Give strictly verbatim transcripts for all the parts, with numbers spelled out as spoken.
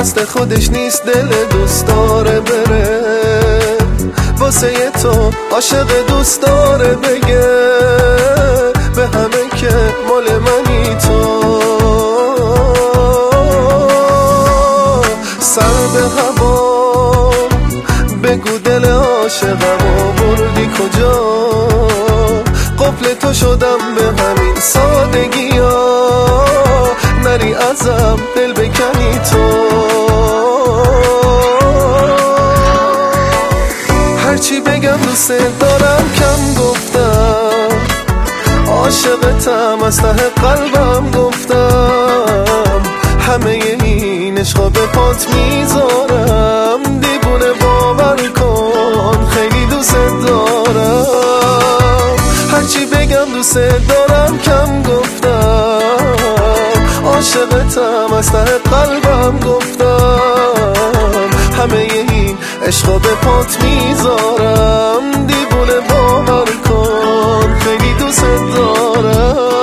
دست خودش نیست، دل دوست داره بره واسه تو عاشق دوست داره بگه به همه که مال منی تو. سر به هوا بگو دل عاشقمو بردی کجا، قفل تو شدم به همین سادگی ها، نری ازم دل بکنی تو. هرچی بگم دوست دارم کم گفتم، عاشقتم از ته قلبم گفتم، همه این عشقا به پات میذارم، دیوونه باور کن خیلی دوست دارم. هرچی بگم دوست دارم کم گفتم، عاشقتم از ته قلبم گفتم، همه این عشقا به پات میذارم، دیوونه باور کن خیلی دوست دارم.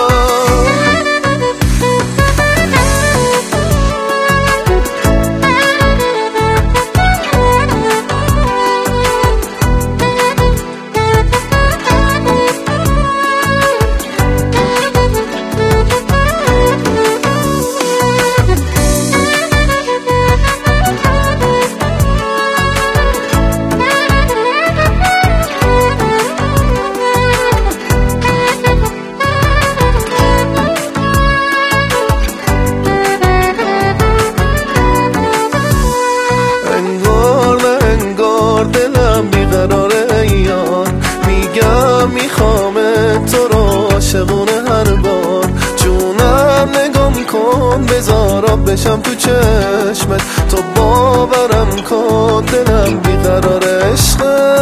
دلم بیقراره یار، میگم میخوام تو رو عاشقونه هر بار، جونم نگام کن بذارم بشم تو چشمت، تو باورم کن دلم بیقراره عشقه.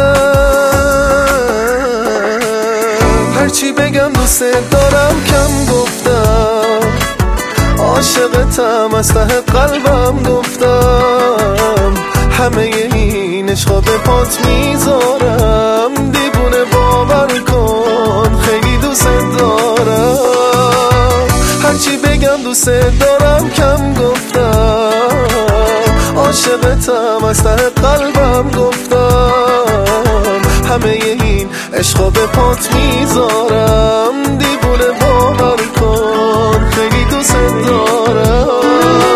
هرچی بگم دوست دارم کم گفتم، عاشقتم از ته قلبم گفتم، همه این عشقا به پات میذارم، دیوونه باور کن خیلی دوست دارم. هرچی بگم دوست دارم کم گفتم، عاشقتم از ته قلبم گفتم، همه این عشقا به پات میذارم، دیوونه باور کن خیلی دوست دارم.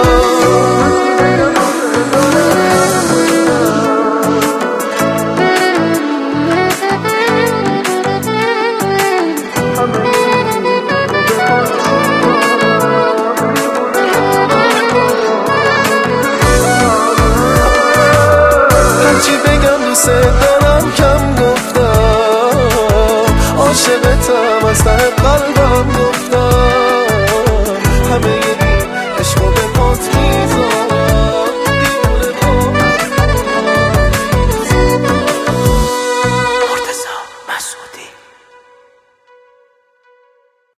هرچی بگم دوست دارم کم گفتم، عاشقتم از ته قلبم گفتم، همه این عشقا به پات میذارم.